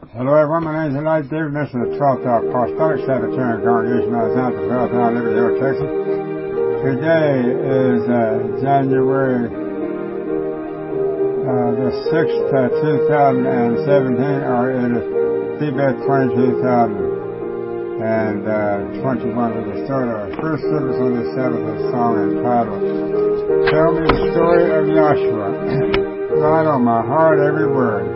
Hello everyone, my name is Elijah David, minister of the 12th Hour Apostolic Sabbatarian Congregation out of Santa Fe, Liberty Hill, Texas. Today is January the 6th, 2017, or it is Tibet 2021. With the start of our first service on this Sabbath, a song entitled, Tell Me the Story of Joshua. Right on my heart, every word.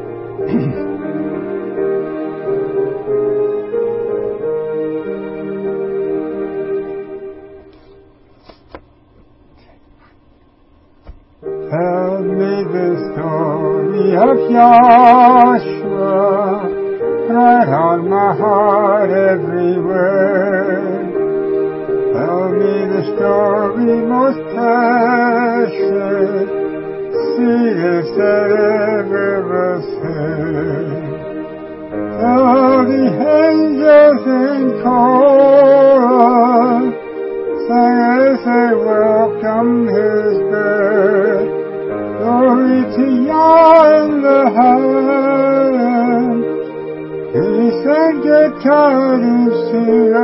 Tell me the story of Joshua, right on my heart every word. Tell me the story most precious, sweetest that ever was heard. Tell the angels in chorus, sang as they welcome his birth. Glory to Yah in the highest, peace and good tidings to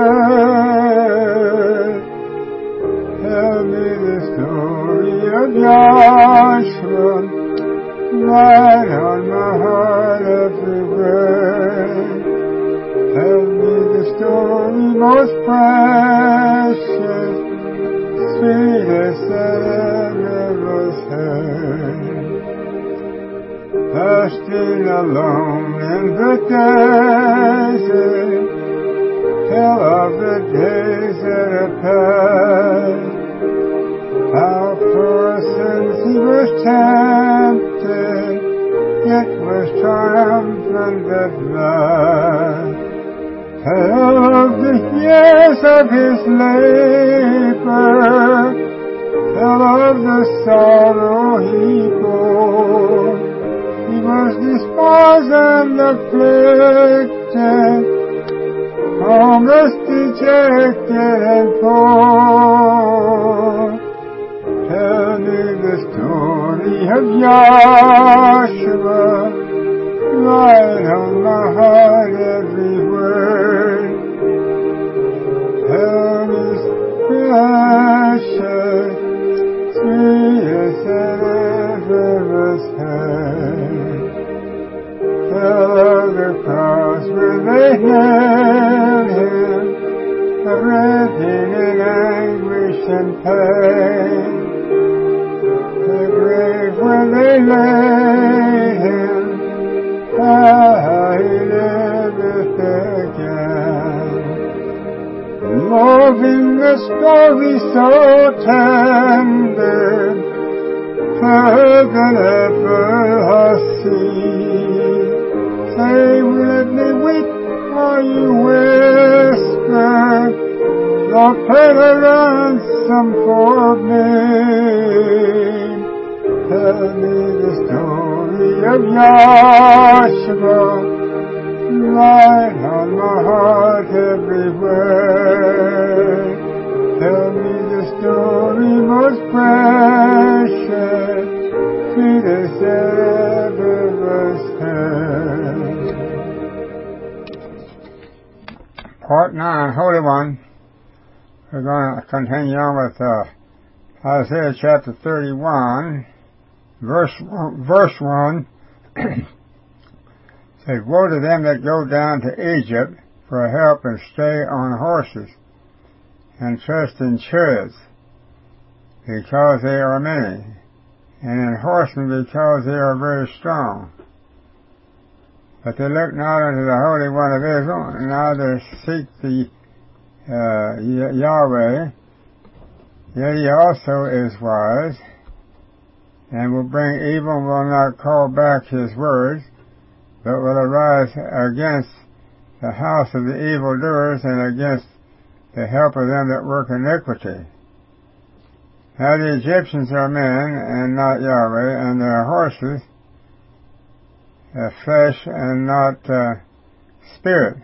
earth. Tell me the story of Joshua, right on my heart every word. Tell me the story most precious, sweetest that ever was heard. Fasting alone in the desert, tell of the days that have passed. How for sins he was tempted, yet was triumphant at last. Tell of the years of his labor, tell of the sorrow he bore. He was despised and afflicted, homeless, dejected, and poor. Tell me the story of Joshua, right on my heart every word. Tell me precious, sweetest that ever was heard. Tell of the cross where they nailed him, written in anguish and pain. The grave where they laid him, how he liveth again. Love in the story so tender, further than ever I see. Say, let me weep while you whisper, Lord, pay the ransom for me. Tell me the story of Joshua, right on my heart every word. Tell me the story most precious, sweetest that ever was heard. Part 9, Holy One. We're going to continue on with Isaiah chapter 31, verse 1. Says, Woe to them that go down to Egypt for help and stay on horses and trust in chariots, because they are many, and in horsemen, because they are very strong. But they look not unto the Holy One of Israel, neither seek the Yahweh, yet he also is wise, and will bring evil, and will not call back his words, but will arise against the house of the evildoers, and against the help of them that work iniquity. Now the Egyptians are men, and not Yahweh, and their horses, flesh, and not spirit.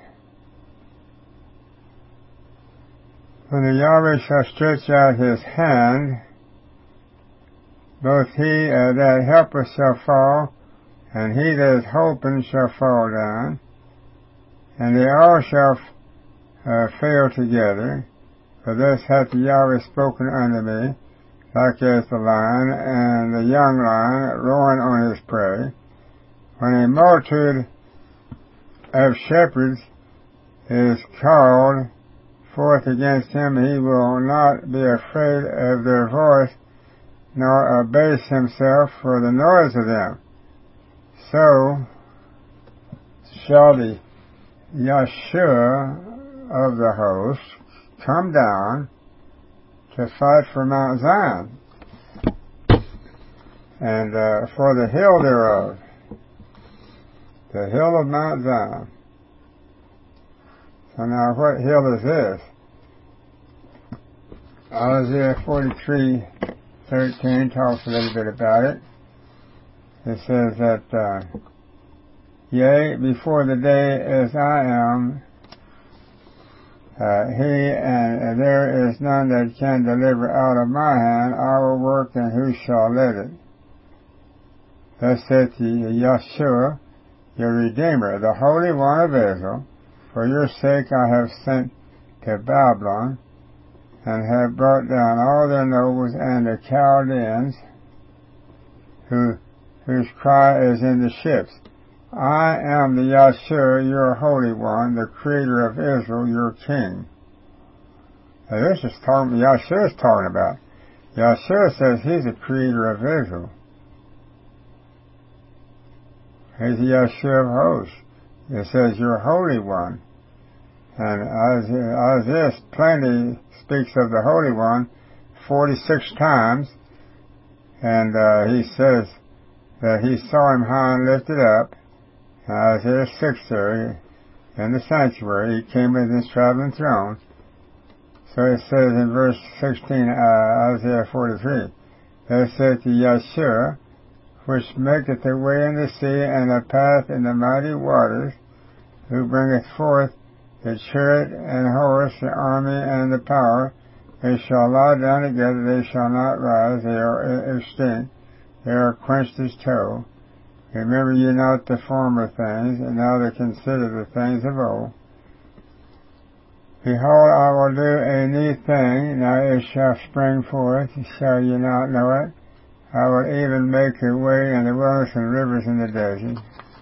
When the Yahweh shall stretch out his hand, both he that helpeth shall fall, and he that is hoping shall fall down, and they all shall fail together. For thus hath Yahweh spoken unto me, like as the lion and the young lion roaring on his prey. When a multitude of shepherds is called forth against him, he will not be afraid of their voice, nor abase himself for the noise of them. So shall the Yahshua of the host come down to fight for Mount Zion, and for the hill thereof, the hill of Mount Zion. So now what hill is this? Isaiah 43:13 talks a little bit about it. It says that, yea, before the day as I am, he, and there is none that can deliver out of my hand. I will work, and who shall let it? Thus saith Yahshua, your Redeemer, the Holy One of Israel. For your sake I have sent to Babylon, and have brought down all their nobles and the Chaldeans, whose cry is in the ships. I am the Yahshua, your Holy One, the Creator of Israel, your King. Now this is talking, Yahshua is talking about. Yahshua says he's the Creator of Israel. He's the Yahshua of hosts. It says your Holy One. And Isaiah plainly speaks of the Holy One 46 times, and he says that he saw him high and lifted up. Isaiah 6 there, in the sanctuary, he came with his traveling throne. So it says in verse 16, Isaiah 43, there saith the Yahshua, which maketh a way in the sea and a path in the mighty waters, who bringeth forth the chariot and horse, the army and the power. They shall lie down together, they shall not rise, they are extinct, they are quenched as tow. Remember ye not the former things, and now to consider the things of old. Behold, I will do a new thing, now it shall spring forth, shall ye not know it? I will even make a way in the wilderness and rivers in the desert.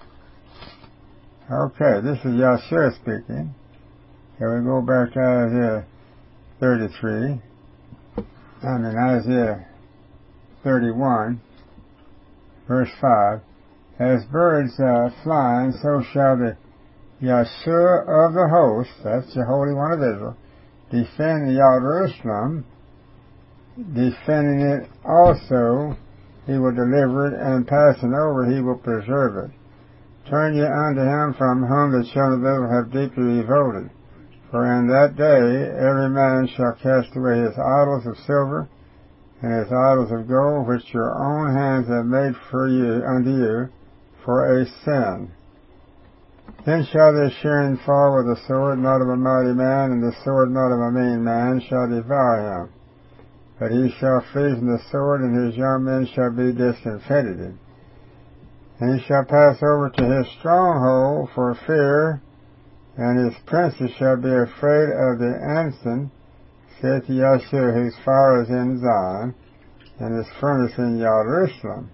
Okay, this is Yahshua speaking. Here we go back to Isaiah 33. Isaiah 31, verse 5. As birds flying, so shall the Yahshua of the host, that's the Holy One of Israel, defend Jerusalem, defending it also, he will deliver it, and passing over, he will preserve it. Turn ye unto him from whom the children of Israel have deeply revolted. For in that day every man shall cast away his idols of silver, and his idols of gold, which your own hands have made for you unto you, for a sin. Then shall the shearing fall with the sword, not of a mighty man, and the sword not of a mean man shall devour him. But he shall flee from the sword, and his young men shall be discomfited. And he shall pass over to his stronghold for fear, and his princes shall be afraid of the ensign, saith Yahshua, whose fire is in Zion, and his furnace in Jerusalem.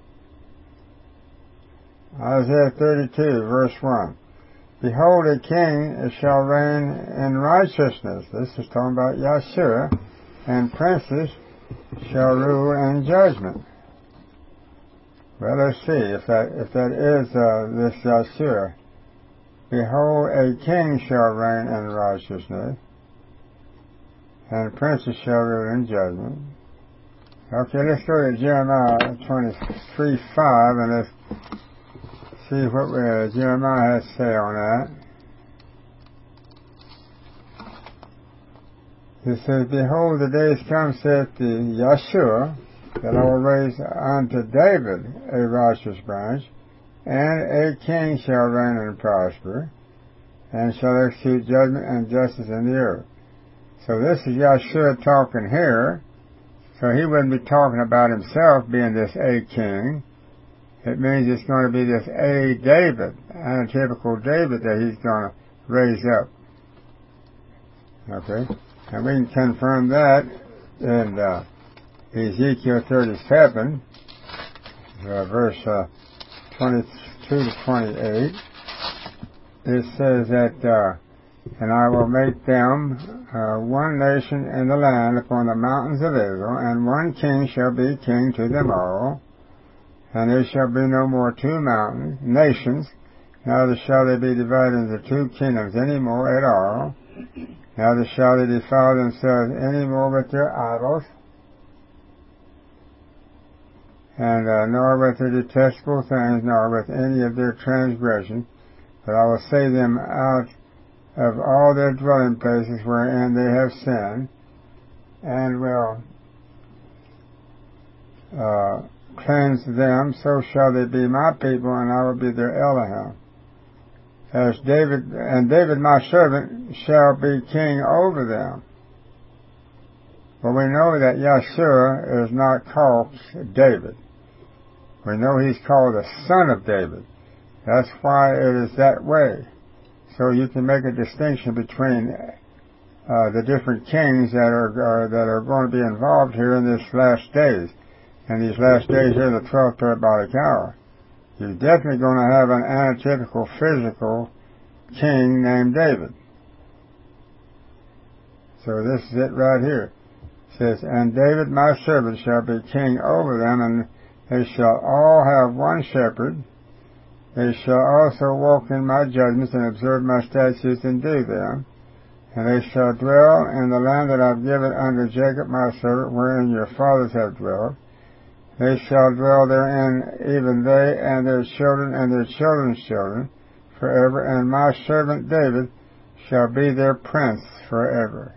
Isaiah 32, verse 1. Behold, a king shall reign in righteousness. This is talking about Yahshua. And princes shall rule in judgment. Well, let's see if that is this Yahshua. Behold, a king shall reign in righteousness, and princes shall rule in judgment. Okay, let's go to Jeremiah 23:5, and let's see what Jeremiah has to say on that. It says, Behold, the days come, saith the Yahshua, that I will raise unto David a righteous branch, and a king shall reign and prosper, and shall execute judgment and justice in the earth. So this is Yahshua talking here. So he wouldn't be talking about himself being this a king. it means it's going to be this a David, antitypical David that he's going to raise up. Okay? And we can confirm that in Ezekiel 37, verse 22 to 28. It says that, and I will make them one nation in the land upon the mountains of Israel, and one king shall be king to them all. And there shall be no more two nations, neither shall they be divided into two kingdoms any more at all. Neither shall they defile themselves any more with their idols, and nor with their detestable things, nor with any of their transgressions. But I will save them out of all their dwelling places wherein they have sinned, and will cleanse them. So shall they be my people, and I will be their Elohim. As David, and David my servant shall be king over them. But we know that Yeshua is not called David. We know he's called the son of David. That's why it is that way. So you can make a distinction between the different kings that are going to be involved here in this last days. And these last days here, the 12th parabolic hour. You're definitely going to have an antitypical physical king named David. So this is it right here. It says, and David my servant shall be king over them, and they shall all have one shepherd. They shall also walk in my judgments and observe my statutes and do them. And they shall dwell in the land that I have given unto Jacob my servant, wherein your fathers have dwelt. They shall dwell therein, even they and their children and their children's children, forever. And my servant David shall be their prince forever.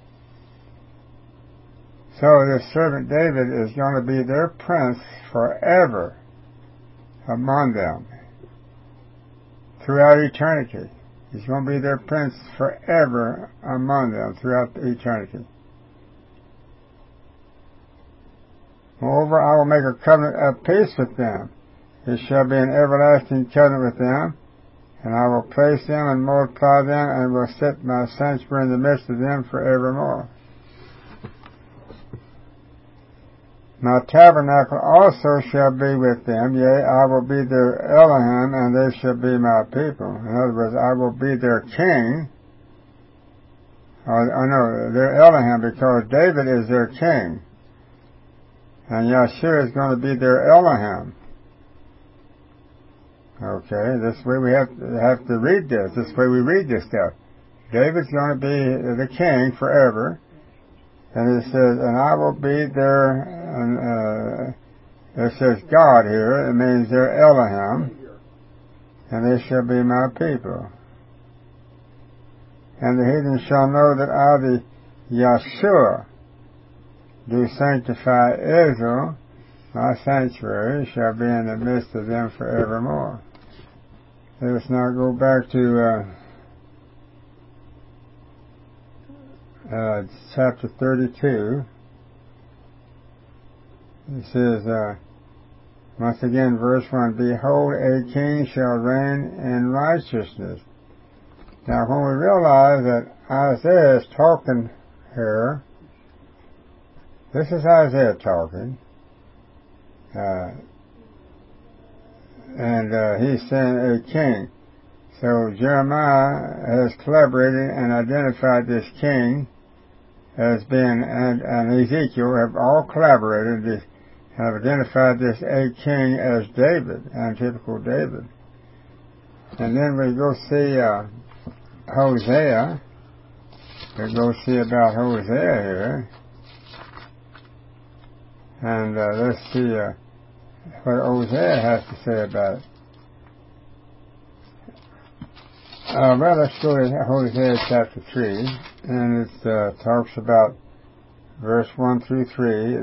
So this servant David is going to be their prince forever among them, throughout eternity. He's going to be their prince forever among them, throughout eternity. Moreover, I will make a covenant of peace with them. It shall be an everlasting covenant with them, and I will place them and multiply them, and will set my sanctuary in the midst of them forevermore. My tabernacle also shall be with them, yea, I will be their Elohim, and they shall be my people. In other words, I will be their king. Their Elohim, because David is their king. And Yeshua is going to be their Elohim. Okay, this way we have to read this. This way we read this stuff. David's going to be the king forever. And it says, and I will be their, it says God here. It means their Elohim. And they shall be my people. And the heathen shall know that I, the Yeshua, do sanctify Israel. My sanctuary shall be in the midst of them forevermore. Let us now go back to chapter 32. It says, once again, verse 1, behold, a king shall reign in righteousness. Now, when we realize that Isaiah is talking here, this is Isaiah talking, and he's saying a king. So Jeremiah has collaborated and identified this king as being, and Ezekiel have all collaborated, have identified this a king as David, antitypical David. And then we go see Hosea. We go see about Hosea here. And let's see what Hosea has to say about it. Well, let's go to Hosea chapter 3, and it talks about verse 1 through 3.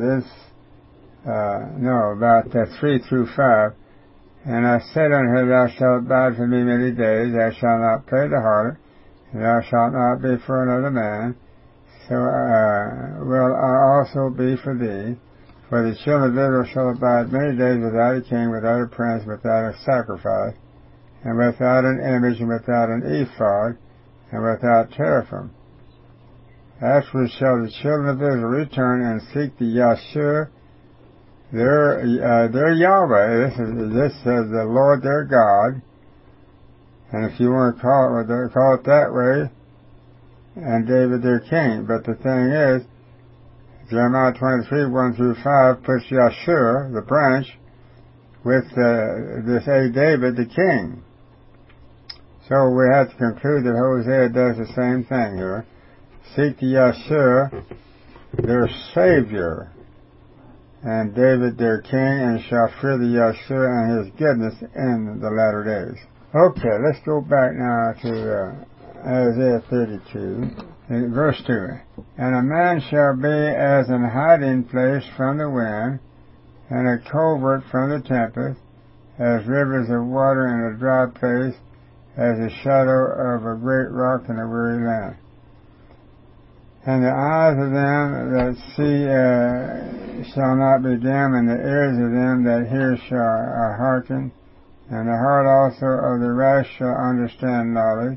About 3 through 5. And I said unto her, thou shalt abide for me many days, thou shalt not play the harlot, and thou shalt not be for another man. So will I also be for thee. For the children of Israel shall abide many days without a king, without a prince, without a sacrifice, and without an image, and without an ephod, and without teraphim. Afterwards shall the children of Israel return and seek the Yahshua, their Yahweh. This says the Lord their God. And if you want to call it that way, and David their king. But the thing is, Jeremiah 23, 1 through 5 puts Yahshua, the branch, with this David the king. So we have to conclude that Hosea does the same thing here. Seek the Yahshua, their Savior, and David their king, and shall fear the Yahshua and his goodness in the latter days. Okay, let's go back now to Isaiah 32, verse 2. And a man shall be as an hiding place from the wind, and a covert from the tempest, as rivers of water in a dry place, as the shadow of a great rock in a weary land. And the eyes of them that see shall not be dim, and the ears of them that hear shall hearken, and the heart also of the rash shall understand knowledge,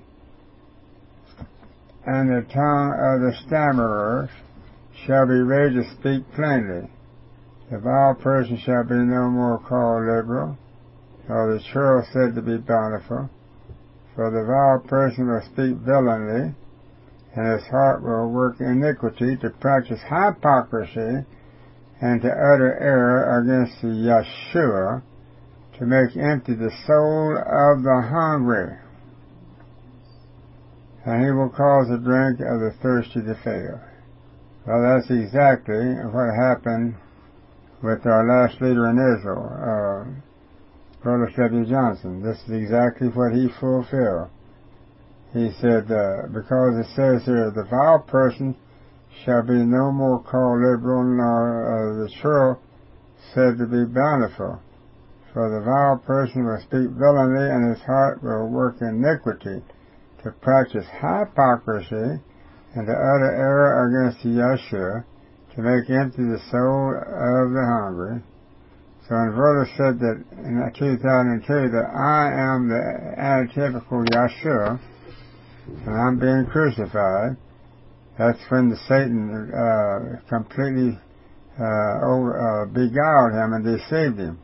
and the tongue of the stammerers shall be ready to speak plainly. The vile person shall be no more called liberal, nor the churl said to be bountiful, for the vile person will speak villainy, and his heart will work iniquity, to practice hypocrisy, and to utter error against the Yahshua, to make empty the soul of the hungry. And he will cause the drink of the thirsty to fail. Well, that's exactly what happened with our last leader in Israel, Brother W. Johnson. This is exactly what he fulfilled. He said, because it says here, the vile person shall be no more called liberal, nor the churl said to be bountiful. For the vile person will speak villainy, and his heart will work iniquity, to practice hypocrisy, and to utter error against the Yahshua, to make empty the soul of the hungry. So when Brother said that in 2002 that I am the antitypical Yahshua, and I'm being crucified, that's when the Satan completely beguiled him and deceived him.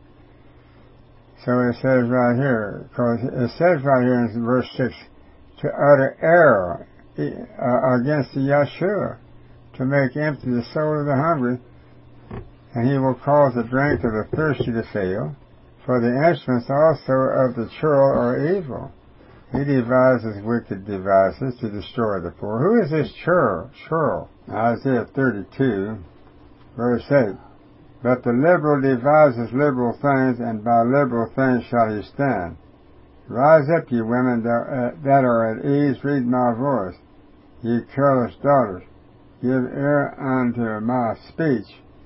So it says right here, because it says right here in verse 6, to utter error against the Yahshua, to make empty the soul of the hungry, and he will cause the drink of the thirsty to fail, for the instruments also of the churl are evil. He devises wicked devices to destroy the poor. Who is this churl? Isaiah 32, verse 8. But the liberal devises liberal things, and by liberal things shall he stand. Rise up, ye women that are at ease, read my voice. Ye careless daughters, give ear unto my speech.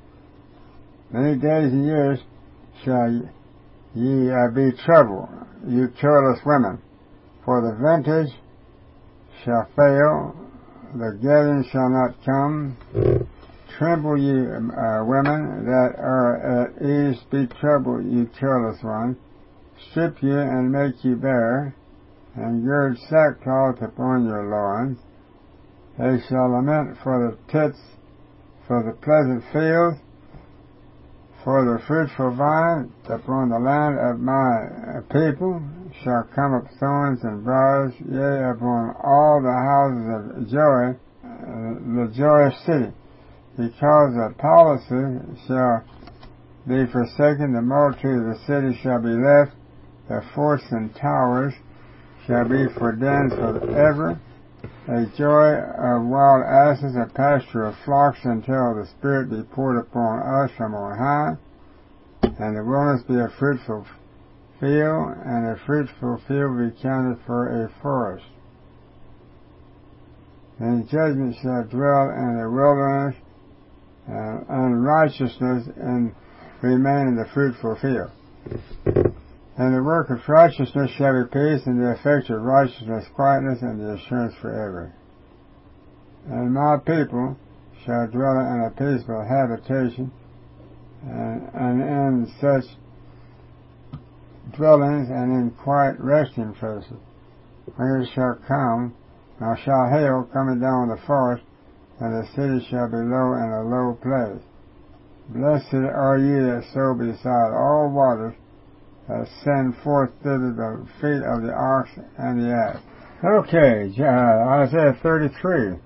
Many days and years shall ye be troubled, you careless women. For the vintage shall fail, the gathering shall not come. Tremble, ye women that are at ease, be troubled, ye careless ones. Strip ye and make ye bare, and gird sackcloth upon your loins. They shall lament for the tits, for the pleasant fields, for the fruitful vine. Upon the land of my people shall come up thorns and briars, yea, upon all the houses of joy, the joyous city. Because the palaces shall be forsaken, the multitude of the city shall be left, the forts and towers shall be for dens forever, a joy of wild asses, a pasture of flocks, until the Spirit be poured upon us from on high, and the wilderness be a fruitful field, and a fruitful field be counted for a forest. And judgment shall dwell in the wilderness, and righteousness and remain in the fruitful field. And the work of righteousness shall be peace, and the effect of righteousness quietness, and the assurance forever. And my people shall dwell in a peaceful habitation, and in such dwellings and in quiet resting places. When it shall come, now shall hail coming down the forest, and the city shall be low in a low place. Blessed are ye that sow beside all waters, that send forth thither the feet of the ox and the ass. Okay, Isaiah 33.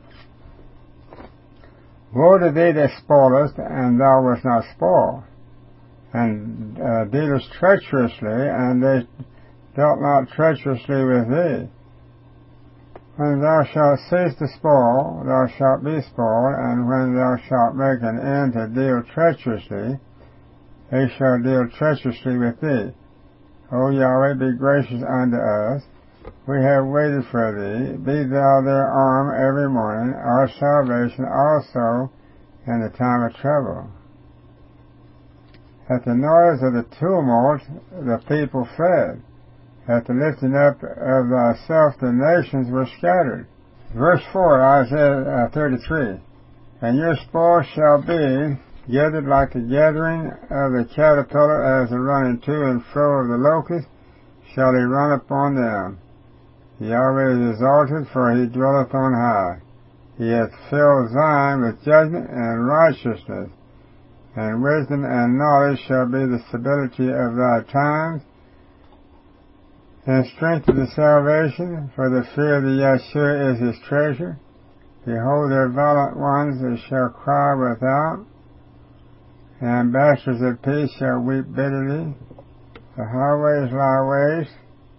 Woe to thee that spoilest, and thou wast not spoiled, and dealest treacherously, and they dealt not treacherously with thee. When thou shalt cease to spoil, thou shalt be spoiled, and when thou shalt make an end to deal treacherously, they shall deal treacherously with thee. O Yahweh, be gracious unto us. We have waited for thee. Be thou their arm every morning, our salvation also in the time of trouble. At the noise of the tumult, the people fled. At the lifting up of thyself, the nations were scattered. Verse 4, Isaiah 33. And your spoil shall be gathered like the gathering of the caterpillar, as the running to and fro of the locust, shall he run upon them. Yahweh is exalted, for he dwelleth on high. He hath filled Zion with judgment and righteousness, and wisdom and knowledge shall be the stability of thy times, and strength of the salvation, for the fear of the Yahshua is his treasure. Behold, their violent ones they shall cry without, and ambassadors of peace shall weep bitterly. The highways lie waste,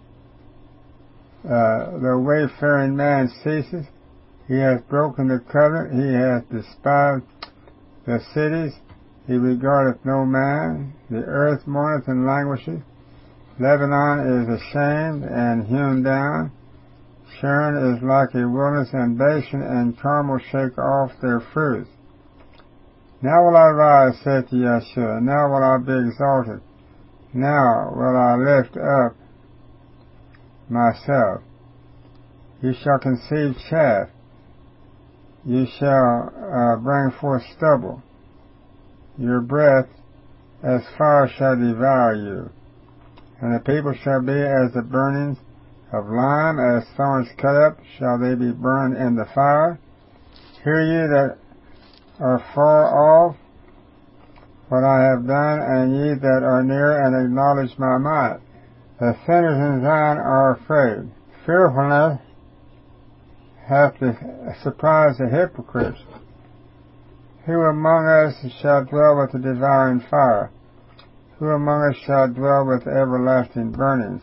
the wayfaring man ceases. He hath broken the covenant, he hath despised the cities, he regardeth no man. The earth mourneth and languisheth. Lebanon is ashamed and hewn down. Sharon is like a wilderness, and Bashan and Carmel shake off their fruits. Now will I rise, saith Yahshua, now will I be exalted. Now will I lift up myself. You shall conceive chaff. You shall bring forth stubble. Your breath as fire shall devour you. And the people shall be as the burnings of lime, as thorns cut up, shall they be burned in the fire. Hear ye that are far off what I have done, and ye that are near, and acknowledge my might. The sinners in Zion are afraid. Fearfulness hath surprised the hypocrites. Who among us shall dwell with the devouring fire? Who among us shall dwell with everlasting burnings?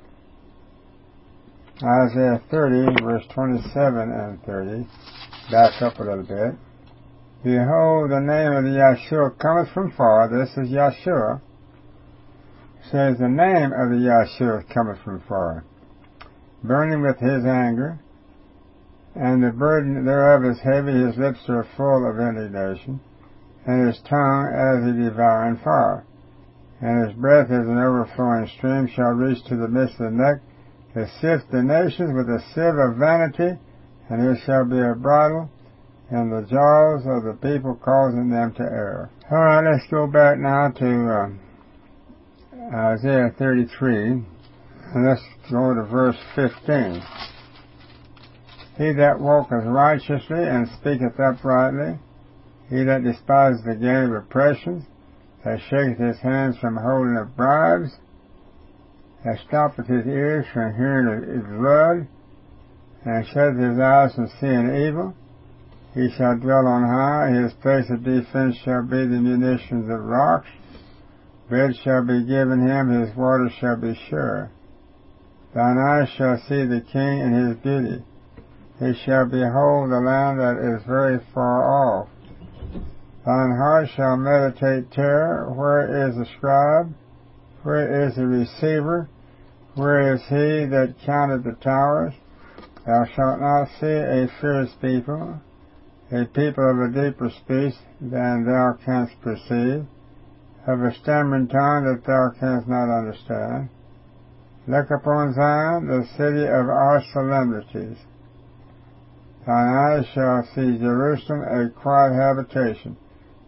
Isaiah 30, verse 27 and 30. Back up a little bit. Behold, the name of the Yahshua cometh from far. This is Yahshua. It says, the name of the Yahshua cometh from far, burning with his anger, and the burden thereof is heavy. His lips are full of indignation, and his tongue as a devouring fire. And his breath as an overflowing stream shall reach to the midst of the neck, to sift the nations with a sieve of vanity, and there shall be a bridle in the jaws of the people, causing them to err. All right, let's go back now to Isaiah 33, and let's go to verse 15. He that walketh righteously and speaketh uprightly, he that despises the gain of oppressions, that shaketh his hands from holding of bribes, that stoppeth his ears from hearing of blood, and shutteth his eyes from seeing evil, he shall dwell on high. His place of defense shall be the munitions of rocks. Bread shall be given him, his water shall be sure. Thine eyes shall see the king in his beauty. He shall behold the land that is very far off. Thine heart shall meditate terror. Where is the scribe? Where is the receiver? Where is he that counted the towers? Thou shalt not see a fierce people, a people of a deeper speech than thou canst perceive, of a stammering tongue that thou canst not understand. Look upon Zion, the city of our solemnities. Thine eyes shall see Jerusalem, a quiet habitation.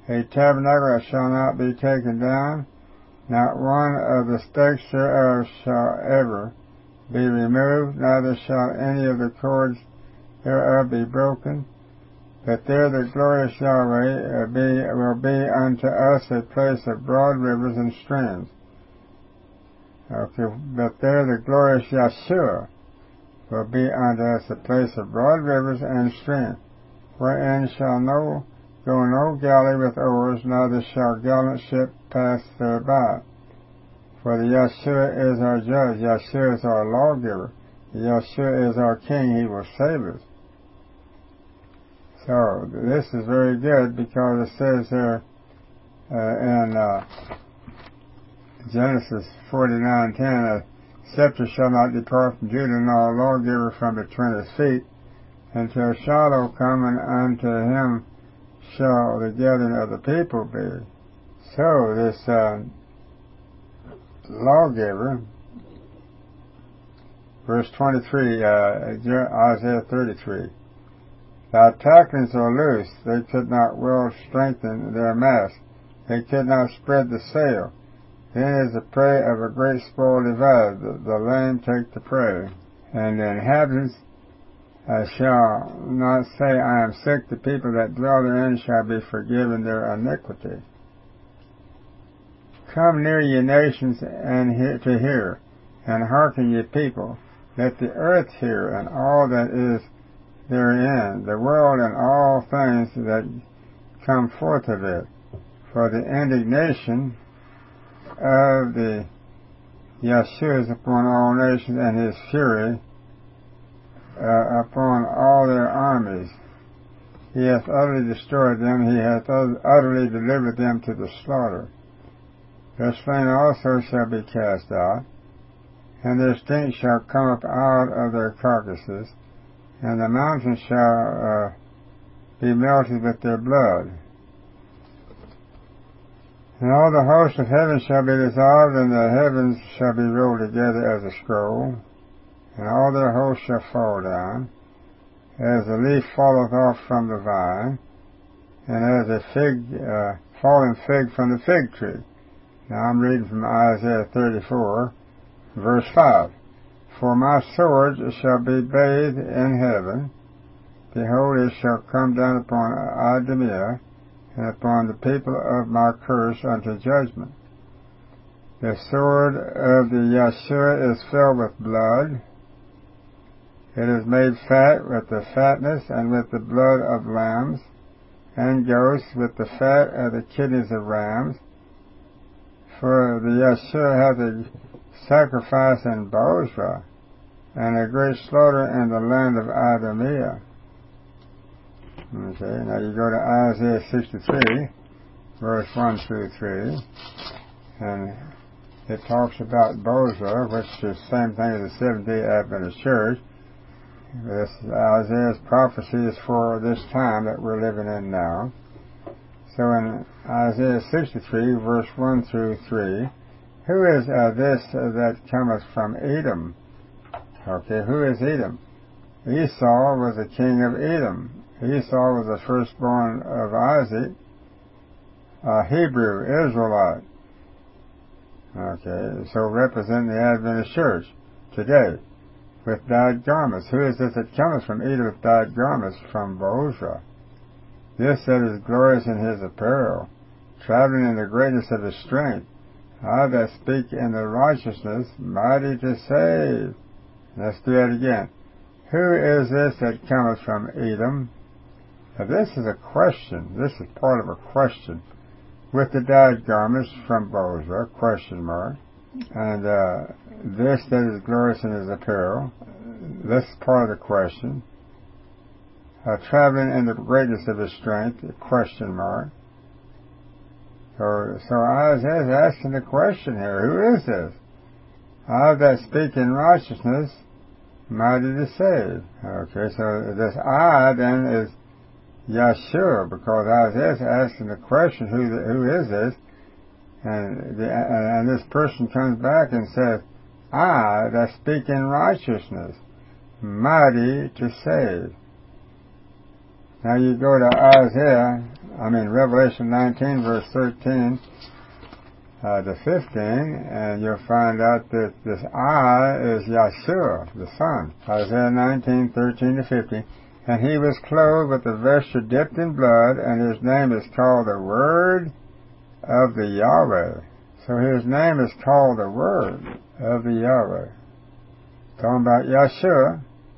a tabernacle that shall not be taken down, not one of the stakes thereof shall ever be removed, neither shall any of the cords thereof be broken. But there the glorious Yahweh will be unto us a place of broad rivers and streams. Okay, but there the glorious Yeshua will be unto us a place of broad rivers and streams, wherein shall go no galley with oars, neither shall gallant ship pass thereby. For the Yeshua is our judge, Yeshua is our lawgiver, Yeshua is our king, he will save us. So, this is very good because it says there in Genesis 49:10, a scepter shall not depart from Judah, nor a lawgiver from between his feet, until Shiloh come, and unto him shall the gathering of the people be. So, this lawgiver, verse 23, Isaiah 33, thy tacklings are loose, they could not well strengthen their mast, they could not spread the sail. Then is the prey of a great spoil divided, the lame take the prey. And the inhabitants shall not say, I am sick, the people that dwell therein shall be forgiven their iniquity. Come near, ye nations, and to hear, and hearken, ye people. Let the earth hear, and all that is therein, the world and all things that come forth of it. For the indignation of the Yeshua is upon all nations, and his fury upon all their armies. He hath utterly destroyed them, he hath utterly delivered them to the slaughter. Their slain also shall be cast out, and their stink shall come up out of their carcasses, and the mountains shall be melted with their blood. And all the host of heaven shall be dissolved, and the heavens shall be rolled together as a scroll, and all their hosts shall fall down, as the leaf falleth off from the vine, and as a fallen fig from the fig tree. Now I'm reading from Isaiah 34, verse 5. For my sword shall be bathed in heaven. Behold, it shall come down upon Idumea, and upon the people of my curse unto judgment. The sword of the Yeshua is filled with blood. It is made fat with the fatness and with the blood of lambs and goats, with the fat of the kidneys of rams. For the Yeshua hath a sacrifice in Bozrah, and a great slaughter in the land of Idumea. Okay, now you go to Isaiah 63, verse 1 through 3, and it talks about Bozrah, which is the same thing as the Seventh-day Adventist Church. This Isaiah's prophecy is for this time that we're living in now. So in Isaiah 63, verse 1 through 3, who is this that cometh from Edom? Okay, who is Edom? Esau was the king of Edom. Esau was the firstborn of Isaac, a Hebrew, Israelite. Okay, so representing the Adventist Church today with dyed garments. Who is this that cometh from Edom with dyed garments? From Bozrah. This that is glorious in his apparel, traveling in the greatness of his strength. I that speak in the righteousness, mighty to save. Let's do that again. Who is this that cometh from Edom? Now this is a question. This is part of a question. With the dyed garments from Bozrah, question mark. And this that is glorious in his apparel. This is part of the question. Traveling in the greatness of his strength, question mark. So Isaiah is asking the question here, who is this? I that speak in righteousness, mighty to save. Okay, so this I then is Yeshua, because Isaiah is asking the question, who is this? And this person comes back and says, I that speak in righteousness, mighty to save. Now you go to Isaiah Revelation 19, verse 13 to 15, and you'll find out that this I is Yeshua, the Son. Isaiah 19, 13 to 15. And he was clothed with a vesture dipped in blood, and his name is called the Word of the Yahweh. So his name is called the Word of the Yahweh. Talking about Yeshua.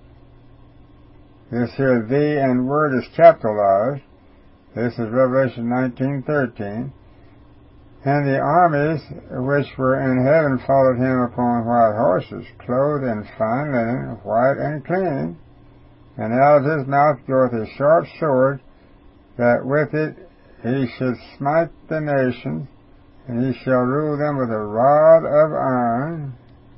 This here, the and word is capitalized. This is Revelation 19:13. And the armies which were in heaven followed him upon white horses, clothed in fine linen, white and clean. And out of his mouth goeth a sharp sword, that with it he should smite the nations, and he shall rule them with a rod of iron.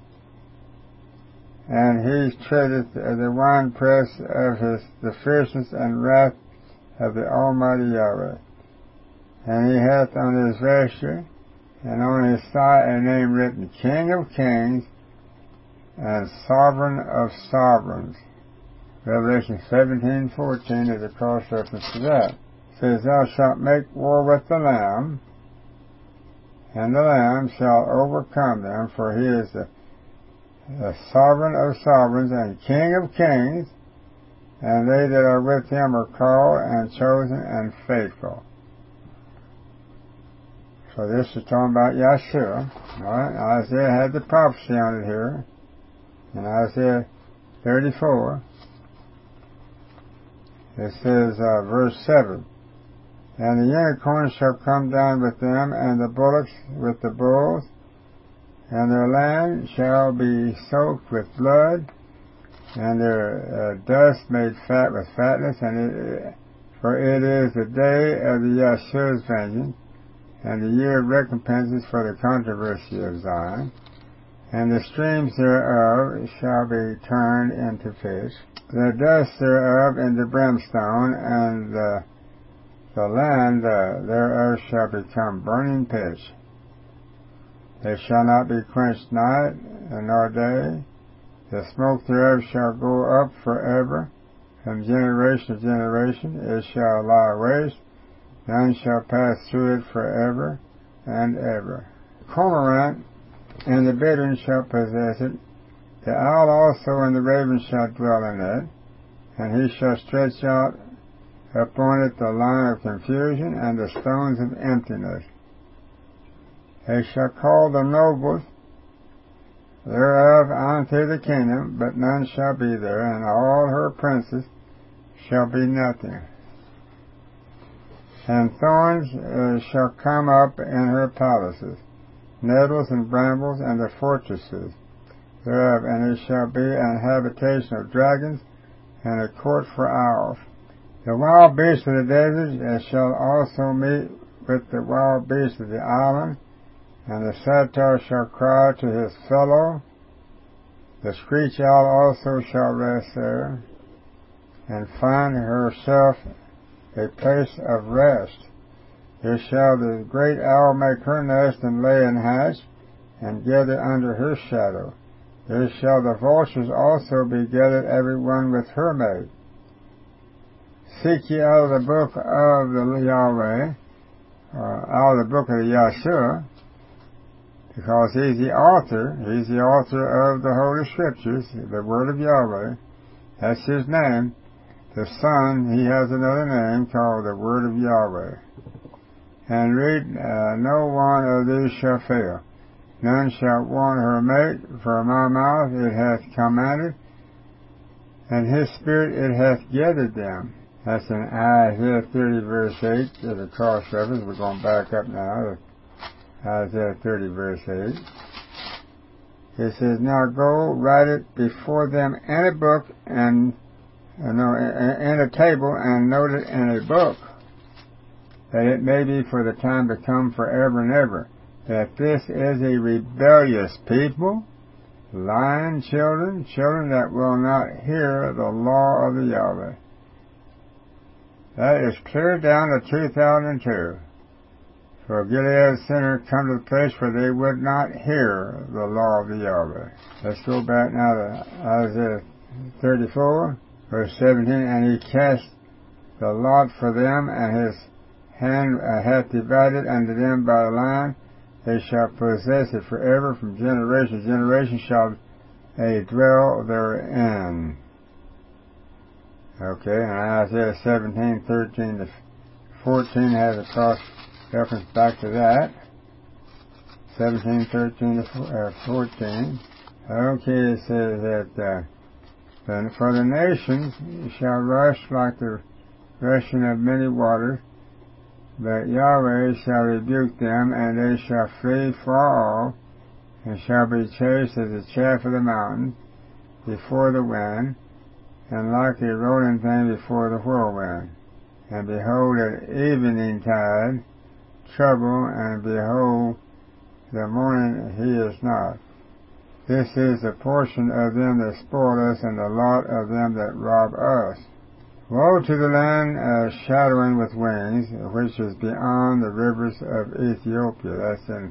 And he treadeth the winepress of the fierceness and wrath of the Almighty Yahweh. And he hath on his vesture and on his thigh a name written, King of Kings and Sovereign of Sovereigns. Revelation 17:14 is a cross-reference to that. It says, Thou shalt make war with the Lamb, and the Lamb shall overcome them, for he is the Sovereign of Sovereigns and King of Kings, and they that are with him are called and chosen and faithful. So this is talking about Yeshua. Right? Isaiah had the prophecy on it here. In Isaiah 34, it says, verse 7, And the unicorn shall come down with them, and the bullocks with the bulls, and their land shall be soaked with blood, and their dust made fat with fatness, for it is the day of the Yeshua's vengeance, and the year of recompenses for the controversy of Zion. And the streams thereof shall be turned into fish, the dust thereof into brimstone, and the land thereof shall become burning pitch. They shall not be quenched night nor day. The smoke thereof shall go up forever. From generation to generation it shall lie waste. None shall pass through it forever and ever. Cormorant and the bittern shall possess it. The owl also and the raven shall dwell in it. And he shall stretch out upon it the line of confusion and the stones of emptiness. They shall call the nobles thereof unto the kingdom, but none shall be there, and all her princes shall be nothing. And thorns shall come up in her palaces, nettles and brambles and the fortresses thereof, and it shall be an habitation of dragons, and a court for owls. The wild beasts of the desert shall also meet with the wild beasts of the island, and the satyr shall cry to his fellow. The screech owl also shall rest there, and find herself a place of rest. There shall the great owl make her nest, and lay and hatch, and gather under her shadow. There shall the vultures also be gathered, every one with her mate. Seek ye out of the book of the Yahweh, out of the book of the Yeshua, because he's the author of the Holy Scriptures, the Word of Yahweh. That's his name. The Son, he has another name called the Word of Yahweh. And read, no one of these shall fail. None shall want her mate, for my mouth it hath commanded, and his spirit it hath gathered them. That's in Isaiah 30, verse 8. There's a cross-reference. We're going back up now to Isaiah 30, verse 8. It says, Now go, write it before them in a book, in a table, and note it in a book, that it may be for the time to come forever and ever, that this is a rebellious people, lying children that will not hear the law of the Yahweh. That is clear down to 2002. For Gilead sinner come to the place where they would not hear the law of the Yahweh. Let's go back now to Isaiah 34, verse 17. And he cast the lot for them, and his hand hath divided unto them by the line, they shall possess it forever. From generation to generation shall they dwell therein. Okay, and Isaiah 17:13 to 14 has a cross reference back to that. 17:13 to 14. Okay, it says that for the nations shall rush like the rushing of many waters, but Yahweh shall rebuke them, and they shall flee far off, and shall be chased as the chaff of the mountains before the wind, and like a rolling thing before the whirlwind. And behold, at evening tide trouble, and behold, the morning he is not. This is the portion of them that spoil us, and the lot of them that rob us. Woe to the land shadowing with wings, which is beyond the rivers of Ethiopia. That's in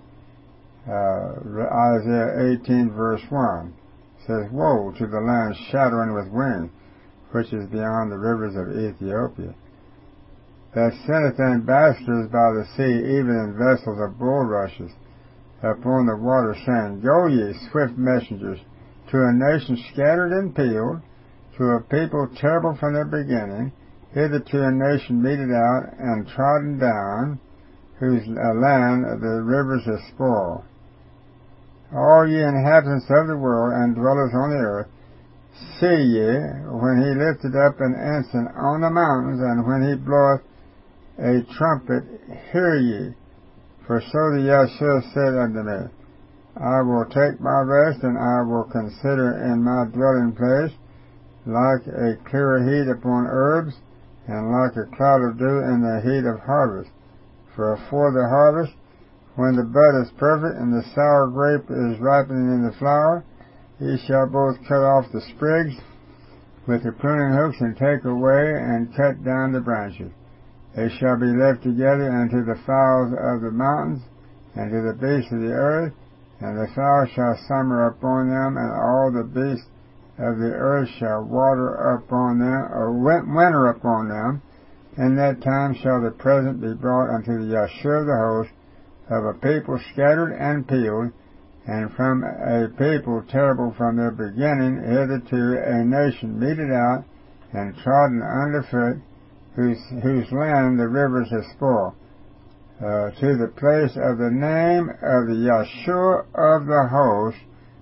Isaiah 18 verse 1. It says, woe to the land shadowing with wings, which is beyond the rivers of Ethiopia, that sendeth ambassadors by the sea, even in vessels of bulrushes, upon the water, saying, Go ye, swift messengers, to a nation scattered and peeled, to a people terrible from their beginning, hitherto a nation meted out and trodden down, whose land the rivers have spoiled. All ye inhabitants of the world, and dwellers on the earth, see ye, when he lifted up an ensign on the mountains, and when he bloweth a trumpet, hear ye. For so the Yahshua said unto me, I will take my rest, and I will consider in my dwelling place, like a clear heat upon herbs, and like a cloud of dew in the heat of harvest. For afore the harvest, when the bud is perfect, and the sour grape is ripening in the flower, he shall both cut off the sprigs with the pruning hooks, and take away and cut down the branches. They shall be left together unto the fowls of the mountains, and to the beasts of the earth, and the fowl shall summer upon them, and all the beasts of the earth shall water upon them, or winter upon them. In that time shall the present be brought unto the Yahshua of the host, of a people scattered and peeled, and from a people terrible from their beginning, hitherto a nation meted out and trodden under foot, whose land the rivers have spoiled, to the place of the name of the Yahshua of the host,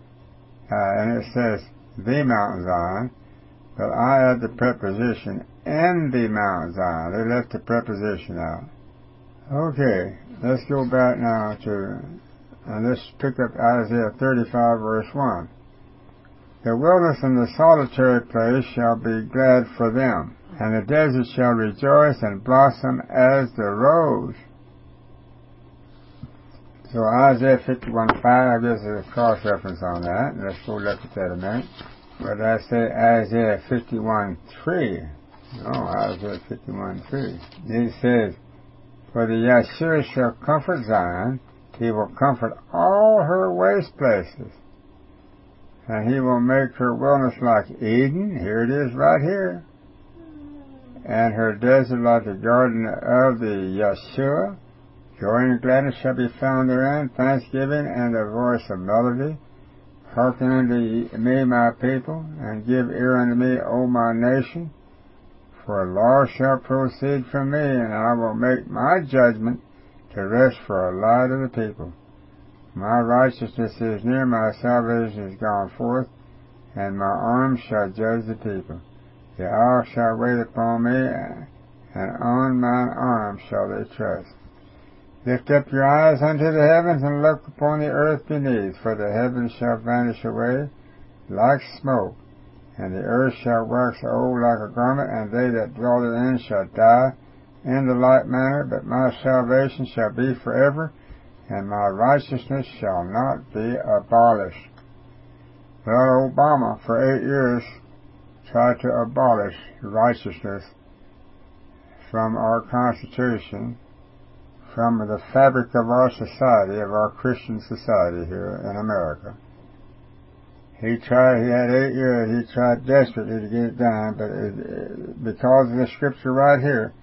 and it says the Mount Zion, but I add the preposition in the Mount Zion. They left the preposition out. Okay, let's go back now and let's pick up Isaiah 35 verse 1. The wilderness and the solitary place shall be glad for them, and the desert shall rejoice and blossom as the rose. So Isaiah 51:5 gives us a cross-reference on that. Let's go look at that a minute. But I say Isaiah 51:3. No, Isaiah 51:3. It says, For the Yahshua shall comfort Zion, he will comfort all her waste places, and he will make her wilderness like Eden, here it is right here, and her desert like the garden of the Yahshua. Joy and gladness shall be found therein, thanksgiving and the voice of melody. Hearken unto me, my people, and give ear unto me, O my nation. For law shall proceed from me, and I will make my judgment to rest for a light of the people. My righteousness is near, my salvation is gone forth, and my arm shall judge the people. The hour shall wait upon me, and on mine arm shall they trust. Lift up your eyes unto the heavens, and look upon the earth beneath, for the heavens shall vanish away like smoke, and the earth shall wax old like a garment, and they that dwell therein shall die in the like manner, but my salvation shall be forever, and my righteousness shall not be abolished. Well, Obama, for 8 years, tried to abolish righteousness from our Constitution, from the fabric of our society, of our Christian society here in America. He had 8 years, he tried desperately to get it done, but because of the scripture right here,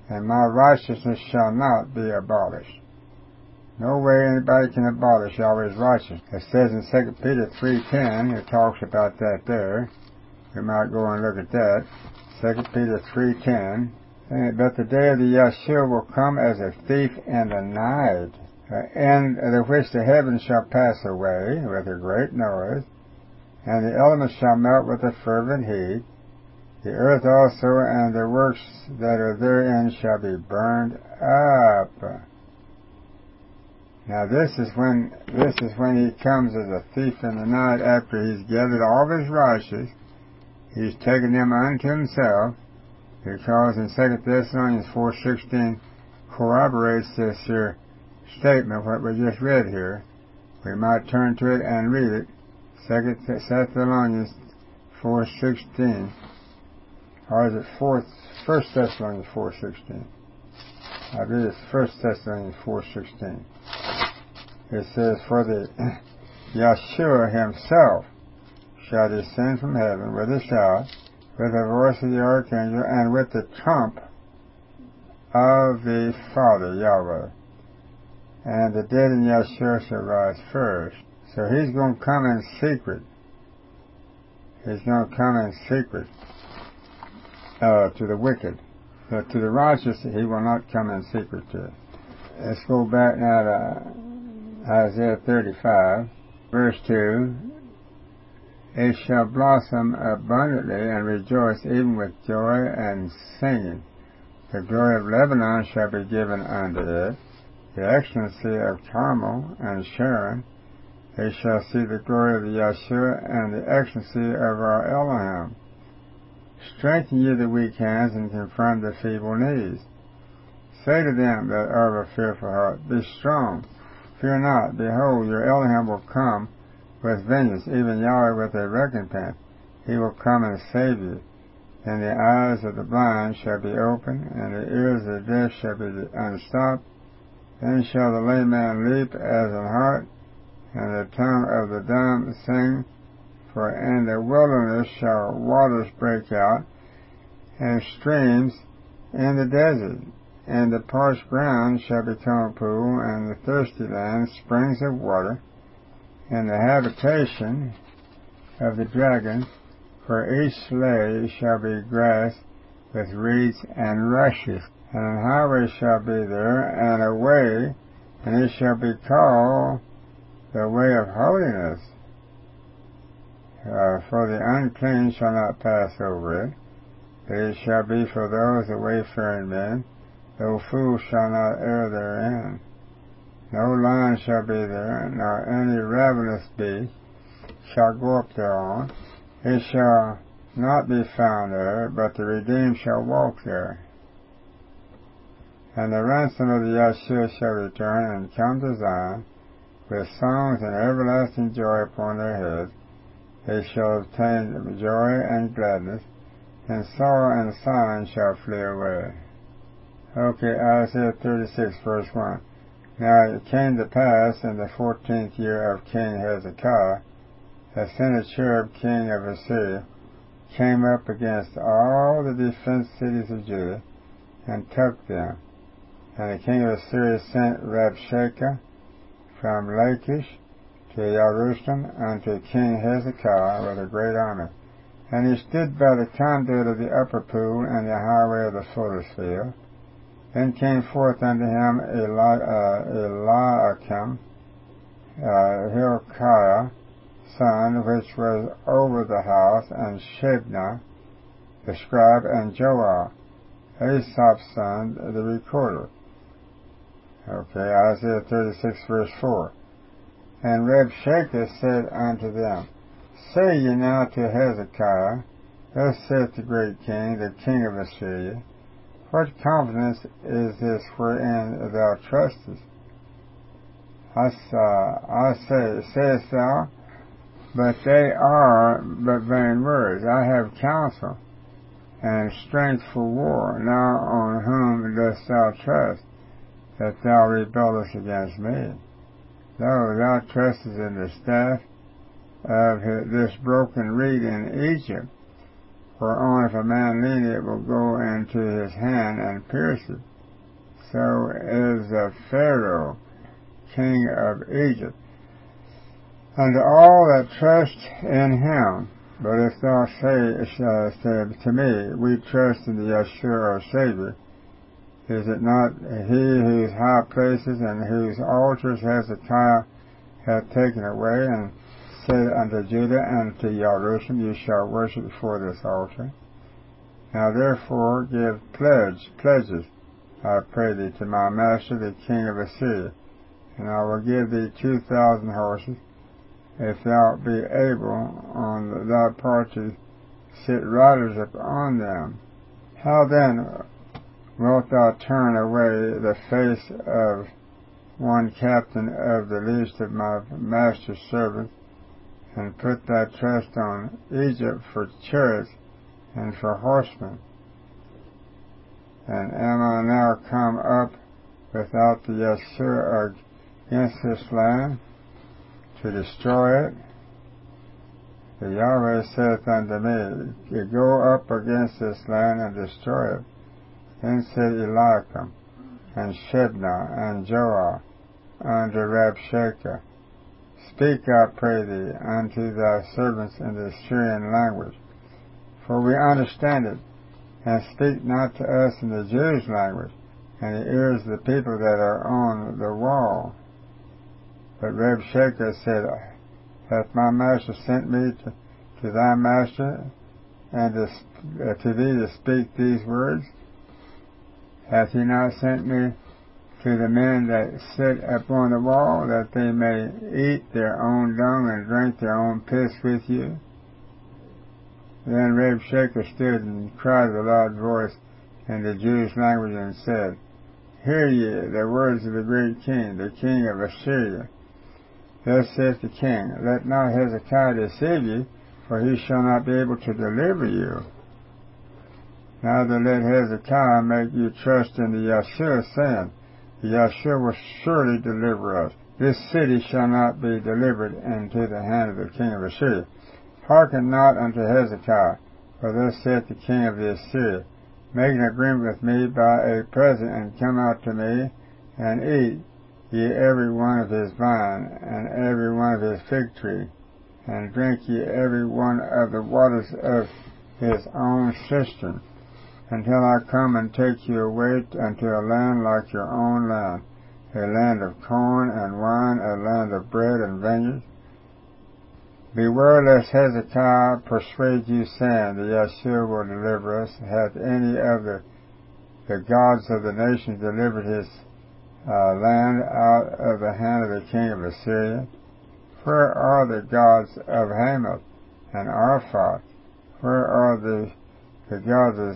and my righteousness shall not be abolished. No way anybody can abolish Yahweh's righteousness. It says in 2 Peter 3:10, it talks about that there. We might go and look at that. 2 Peter 3:10. But the day of the Yahshua will come as a thief in the night, in which the heavens shall pass away with a great noise, and the elements shall melt with a fervent heat. The earth also and the works that are therein shall be burned up. Now this is when he comes as a thief in the night, after he's gathered all of his righteous. He's taken them unto himself, because in 2 Thessalonians 4:16 corroborates this here statement, what we just read here. We might turn to it and read it. 2 Thessalonians 4:16. Or is it 1 Thessalonians 4:16? I believe it's 1 Thessalonians 4:16. It says, for the Yahshua himself shall descend from heaven with a shout, with the voice of the archangel, and with the trump of the Father, Yahweh. And the dead in Yahshua shall rise first. So he's going to come in secret. He's going to come in secret to the wicked. But to the righteous, he will not come in secret to. Let's go back now to Isaiah 35, verse 2. It shall blossom abundantly and rejoice even with joy and singing. The glory of Lebanon shall be given unto it, the excellency of Carmel and Sharon. They shall see the glory of the Yahshua and the excellency of our Elohim. Strengthen ye the weak hands and confirm the feeble knees. Say to them that are of a fearful heart, be strong, fear not. Behold, your Elohim will come with vengeance, even Yahweh with a recompense. He will come and save you. And the eyes of the blind shall be opened, and the ears of the deaf shall be unstopped. Then shall the lame man leap as an hart, and the tongue of the dumb sing. For in the wilderness shall waters break out, and streams in the desert. And the parched ground shall become a pool, and the thirsty land springs of water. And the habitation of the dragon, for each slave shall be grass with reeds and rushes. And an highway shall be there, and a way, and it shall be called the way of holiness. For the unclean shall not pass over it, but it shall be for those wayfaring men, though fools shall not err therein. No lion shall be there, nor any ravenous beast shall go up thereon. It shall not be found there, but the redeemed shall walk there. And the ransom of the Yahshua shall return and come to Zion, with songs and everlasting joy upon their heads. They shall obtain joy and gladness, and sorrow and sighing shall flee away. Okay, Isaiah 36, verse 1. Now it came to pass in the 14th year of King Hezekiah, that Sennacherib king of Assyria came up against all the defenced cities of Judah, and took them. And the king of Assyria sent Rabshakeh from Lachish to Jerusalem unto King Hezekiah with a great army. And he stood by the conduit of the upper pool and the highway of the fuller's field. Then came forth unto him Eliakim, Hilkiah, son, which was over the house, and Shebna, the scribe, and Joah, Asaph's son, the recorder. Okay, Isaiah 36, verse 4. And Rabshakeh said unto them, Say ye now to Hezekiah, Thus saith the great king, the king of Assyria, What confidence is this wherein thou trustest? I say, sayest thou, but they are but vain words. I have counsel and strength for war. Now on whom dost thou trust, that thou rebellest against me? Lo, thou trustest in the staff of this broken reed in Egypt, For on if a man lean it will go into his hand and pierce it. So is the Pharaoh, king of Egypt, unto all that trust in him. But if thou say to me, we trust in the Yeshua our Savior, is it not he whose high places and whose altars Hezekiah hath taken away, and said unto Judah and to Jerusalem, you shall worship before this altar? Now therefore give pledges, I pray thee, to my master the king of Assyria, and I will give thee 2,000 horses, if thou be able on thy part to sit riders upon them. How then wilt thou turn away the face of one captain of the least of my master's servants, and put thy trust on Egypt for chariots and for horsemen? And am I now come up without the Yeshua against this land, to destroy it? The Yahweh saith unto me, you go up against this land and destroy it. Then said Eliakim, and Shebna, and Joah, unto Rabshakeh, speak, I pray thee, unto thy servants in the Syrian language, for we understand it, and speak not to us in the Jews' language, and the ears of the people that are on the wall. But Rabshakeh said, hath my master sent me to thy master, and to thee to speak these words? Hath he not sent me to the men that sit upon the wall, that they may eat their own dung and drink their own piss with you? Then Rabshakeh stood and cried with a loud voice in the Jewish language, and said, hear ye the words of the great king, the king of Assyria. Thus saith the king, let not Hezekiah deceive you, for he shall not be able to deliver you. Neither let Hezekiah make you trust in the Yeshua, saying, the Yeshua will surely deliver us. This city shall not be delivered into the hand of the king of Assyria. Hearken not unto Hezekiah, for thus saith the king of the Assyria, make an agreement with me by a present, and come out to me, and eat ye every one of his vine, and every one of his fig tree, and drink ye every one of the waters of his own cistern, until I come and take you away unto a land like your own land, a land of corn and wine, a land of bread and vineyards. Beware lest Hezekiah persuade you, saying, the Yeshua will deliver us. Hath any of the gods of the nations delivered his land out of the hand of the king of Assyria? Where are the gods of Hamath and Arphath? Where are the gods of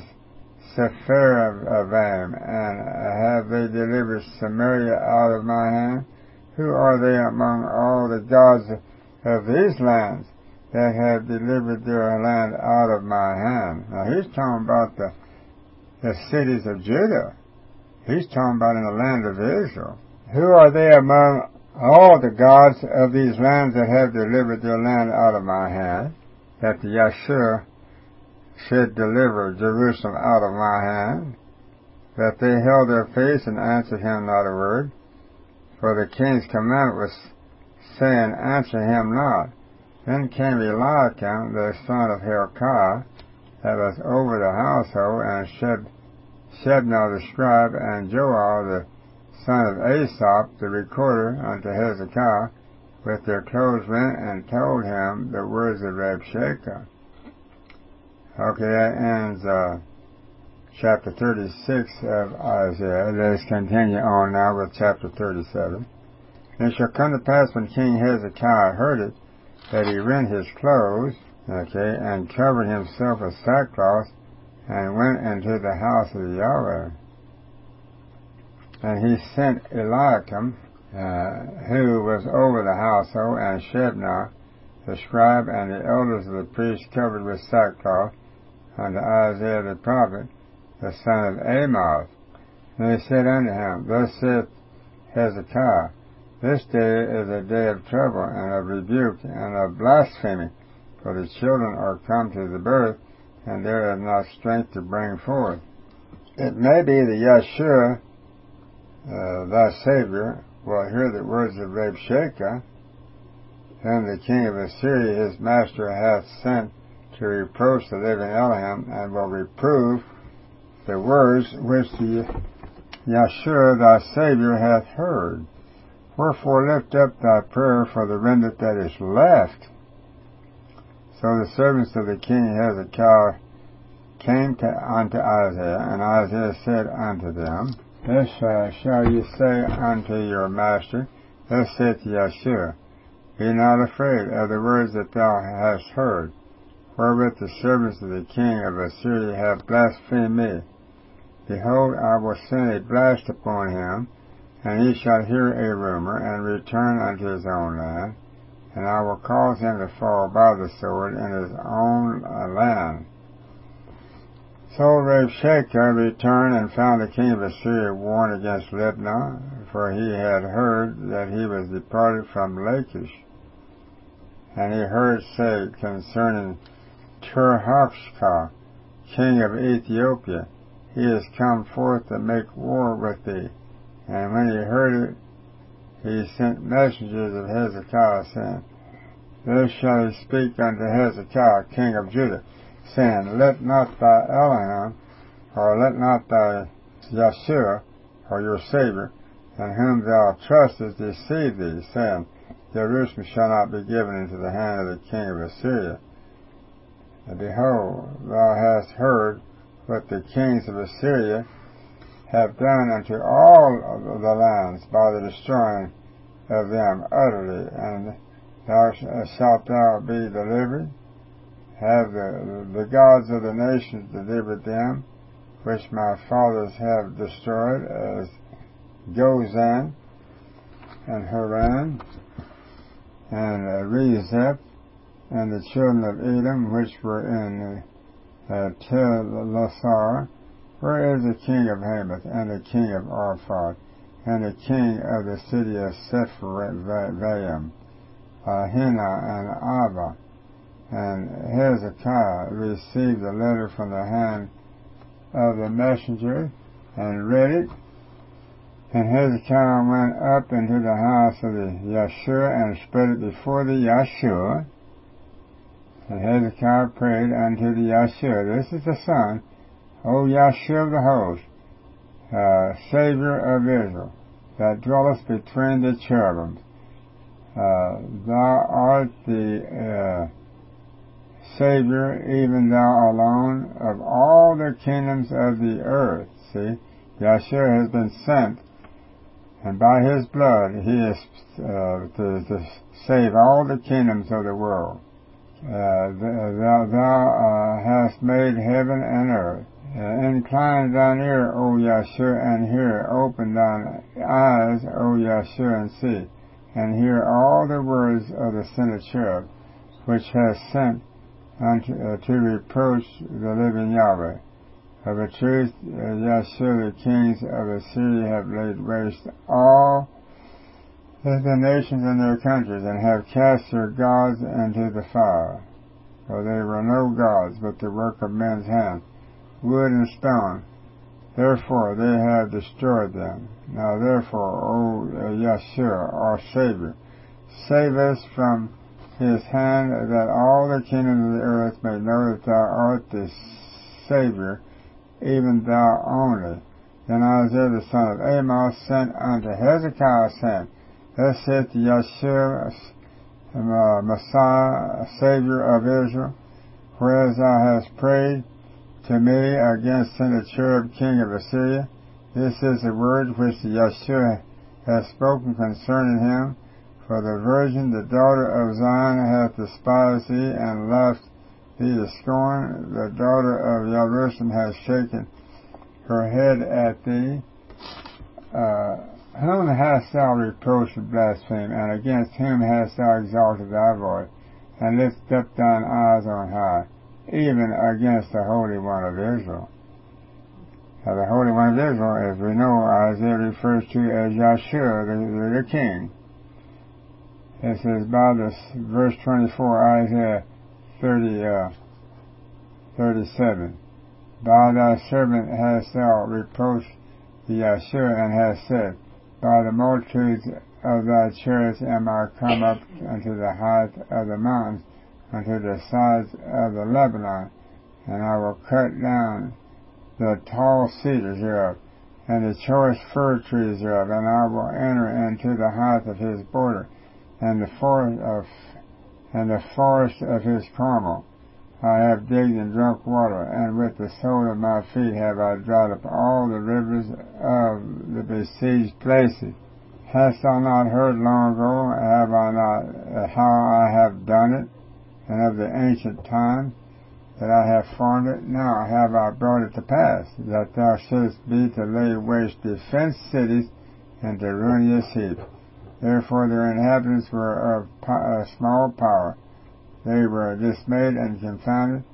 Sepharvaim, and have they delivered Samaria out of my hand? Who are they among all the gods of these lands that have delivered their land out of my hand? Now he's talking about the cities of Judah. He's talking about in the land of Israel. Who are they among all the gods of these lands that have delivered their land out of my hand, that the Yeshua should deliver Jerusalem out of my hand? That they held their peace and answered him not a word. For the king's commandment was saying, answer him not. Then came Eliakim, the son of Hilkiah, that was over the household, and Shebna the scribe, and Joel the son of Asaph the recorder, unto Hezekiah, with their clothes rent, and told him the words of Rabshakeh. Okay, that ends chapter 36 of Isaiah. Let us continue on now with chapter 37. And it shall come to pass, when King Hezekiah heard it, that he rent his clothes, and covered himself with sackcloth, and went into the house of Yahweh. And he sent Eliakim, who was over the household, and Shebna, the scribe, and the elders of the priests covered with sackcloth, unto Isaiah the prophet, the son of Amoz. And they said unto him, thus saith Hezekiah, this day is a day of trouble, and of rebuke, and of blasphemy, for the children are come to the birth, and there is not strength to bring forth. It may be that Yeshua, thy Savior, will hear the words of Rabshakeh, whom the king of Assyria his master hath sent to reproach the living Elohim, and will reprove the words which the Yeshua thy Savior hath heard. Wherefore lift up thy prayer for the remnant that is left. So the servants of the king Hezekiah came unto Isaiah, and Isaiah said unto them, Thus shall ye say unto your master, Thus saith Yeshua, Be not afraid of the words that thou hast heard, wherewith the servants of the king of Assyria have blasphemed me. Behold, I will send a blast upon him, and he shall hear a rumor, and return unto his own land, and I will cause him to fall by the sword in his own land. So Rabshakeh returned and found the king of Assyria warned against Libnah, for he had heard that he was departed from Lachish. And he heard say concerning Tirhakshah, king of Ethiopia, He is come forth to make war with thee. And when he heard it, he sent messengers of Hezekiah, saying, Thus shall he speak unto Hezekiah, king of Judah, saying, Let not thy Elohim, or let not thy Yeshua, or your Savior, in whom thou trustest, deceive thee, saying, Jerusalem shall not be given into the hand of the king of Assyria. And behold, thou hast heard what the kings of Assyria have done unto all of the lands by the destroying of them utterly, and shalt thou be delivered? Have the gods of the nations delivered them, which my fathers have destroyed, as Gozan, and Haran, and Rezeph, and the children of Edom, which were in Tel-Lossar? Where is the king of Hamath, and the king of Arphad, and the king of the city of Sepharvaim, Hena and Abba? And Hezekiah received the letter from the hand of the messenger, and read it. And Hezekiah went up into the house of the Yeshua, and spread it before the Yeshua. And Hezekiah prayed unto the Yeshua, This is the Son, O Yeshua of the host, Savior of Israel, that dwellest between the cherubims. Thou art the Savior, even thou alone, of all the kingdoms of the earth. See, Yeshua has been sent, and by his blood he is to save all the kingdoms of the world. Thou hast made heaven and earth. Incline thine ear, O Yeshua, and hear. Open thine eyes, O Yeshua, and see, and hear all the words of the Sennacherib, which has sent to reproach the living Yahweh. Of a truth, Yeshua, the kings of Assyria have laid waste all the nations and their countries, and have cast their gods into the fire. For they were no gods, but the work of men's hands, wood and stone. Therefore they have destroyed them. Now therefore, O Yeshua, our Savior, save us from his hand, that all the kingdoms of the earth may know that thou art the Savior, even thou only. Then Isaiah the son of Amos sent unto Hezekiah, saying, Thus saith Yeshua, Messiah, Savior of Israel, whereas thou hast prayed to me against Sennacherib, king of Assyria, this is the word which Yeshua hath spoken concerning him. For the virgin, the daughter of Zion, hath despised thee, and left thee to scorn. The daughter of Jerusalem hath shaken her head at thee. Whom hast thou reproached with blasphemy, and against whom hast thou exalted thy voice, and lifted up thine eyes on high, even against the Holy One of Israel? Now the Holy One of Israel, as we know, Isaiah refers to as Yeshua, the king. It says by this verse 24, Isaiah 30, 37. By thy servant hast thou reproached the Yahshua, and hast said, by the multitudes of thy chariots am I come up unto the height of the mountains, unto the sides of the Lebanon, and I will cut down the tall cedars thereof, and the choice fir trees thereof, and I will enter into the height of his border, and the forest of his Carmel. I have digged and drunk water, and with the sole of my feet have I dried up all the rivers of the besieged places. Hast thou not heard long ago, have I not, how I have done it, and of the ancient time, that I have formed it? Now have I brought it to pass, that thou shouldest be to lay waste defenced cities, and to ruinous heap. Therefore their inhabitants were of small power. They were dismayed and confounded.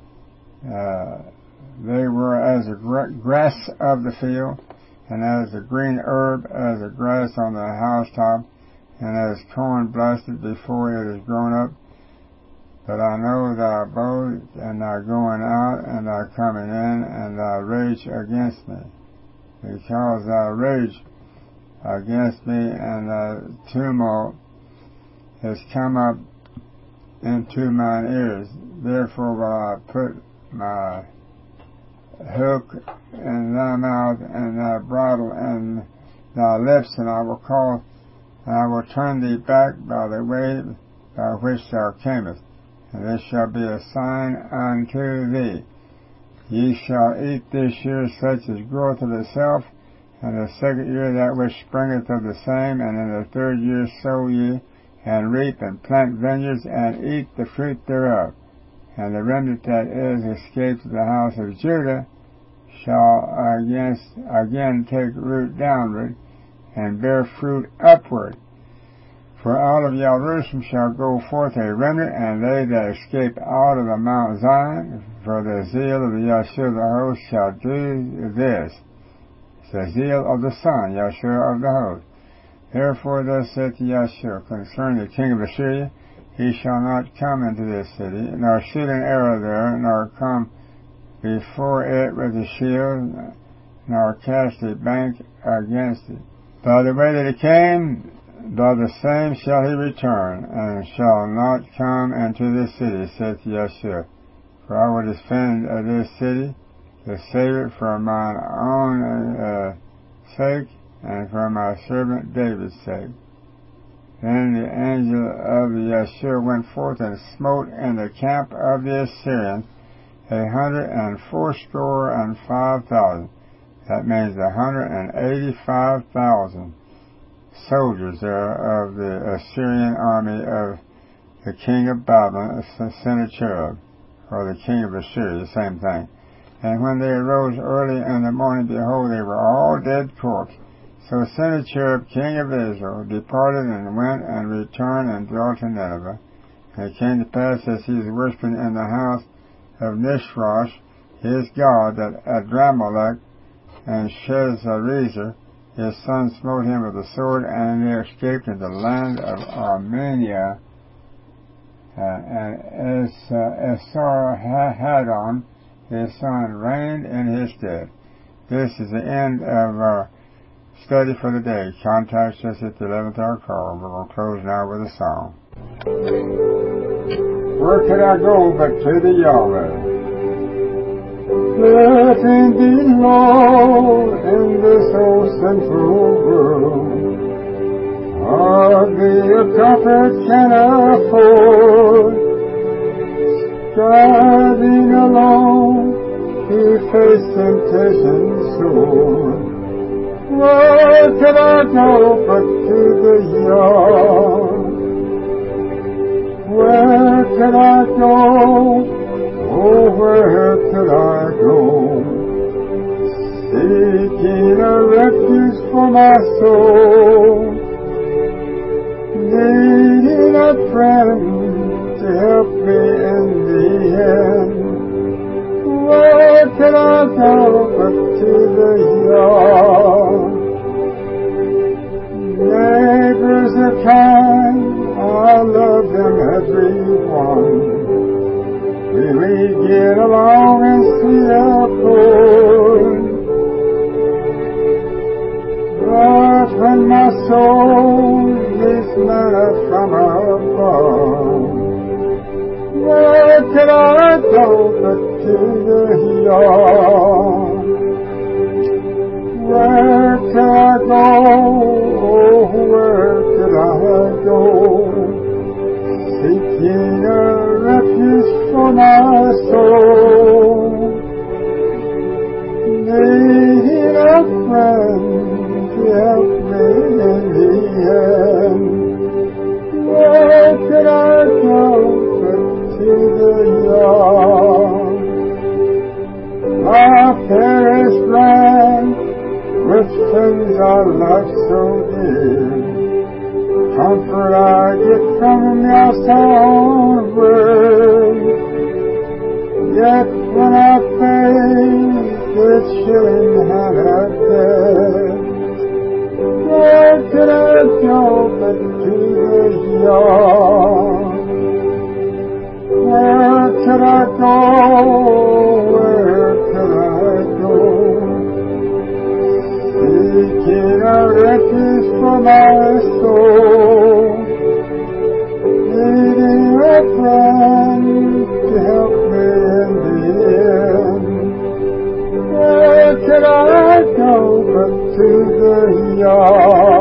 They were as the grass of the field, and as the green herb, as the grass on the housetop, and as corn blasted before it is grown up. But I know thy abode, and thy going out, and thy coming in, and thy rage against me. Because thy rage against me, and thy tumult has come up into mine ears. Therefore will I put my hook in thy mouth, and thy bridle in thy lips, and I will turn thee back by the way by which thou camest, and this shall be a sign unto thee. Ye shall eat this year such as groweth of itself, and the second year that which springeth of the same, and in the third year sow ye, and reap, and plant vineyards, and eat the fruit thereof. And the remnant that is escaped of the house of Judah shall again take root downward, and bear fruit upward. For out of Jerusalem shall go forth a remnant, and they that escape out of the Mount Zion, for the zeal of the Yahshua of the host shall do this. It's the zeal of the Son, Yahshua of the host. Therefore thus saith Yahshua concerning the king of Assyria, he shall not come into this city, nor shoot an arrow there, nor come before it with a shield, nor cast a bank against it. By the way that he came, by the same shall he return, and shall not come into this city, saith Yahshua. For I will defend this city, to save it for mine own sake, and for my servant David's sake. Then the angel of the Yahshua went forth and smote in the camp of the Assyrians 185,000. That means 185,000 soldiers there of the Assyrian army of the king of Babylon, Sennacherib, or the king of Assyria, the same thing. And when they arose early in the morning, behold, they were all dead corpses. So Sennacherib, king of Israel, departed and went and returned and dwelt in Nineveh. And it came to pass, as he was worshipping in the house of Nishrosh, his god, that Adramelech and Sharezer, his son, smote him with the sword, and they escaped into the land of Armenia. And Esarhaddon, his son, reigned in his stead. This is the end of our study for the day. Contact us at the 11th hour call. We're going to close now with a song. Where could I go but to the Yahweh? Letting thee low in this old sinful world. Hardly a comfort can afford. Striving alone to face temptation sore. Where could I go but to the yard? Where could I go? Oh, where could I go? Seeking a refuge for my soul, needing a friend to help me in the end. Where could I go but to the yard? Neighbors are kind, I love them every one. We get along a friend to help me in the end. Where could I go but to the yard? My fairest land, with things I love so dear, comfort I get from your sound word. Yet when I face the chilling hand of death, where could I go but to the yard? Where could I go? Where could I go? Seeking a refuge for my soul, needing a friend to help me in the end. Where could I go but to the yard?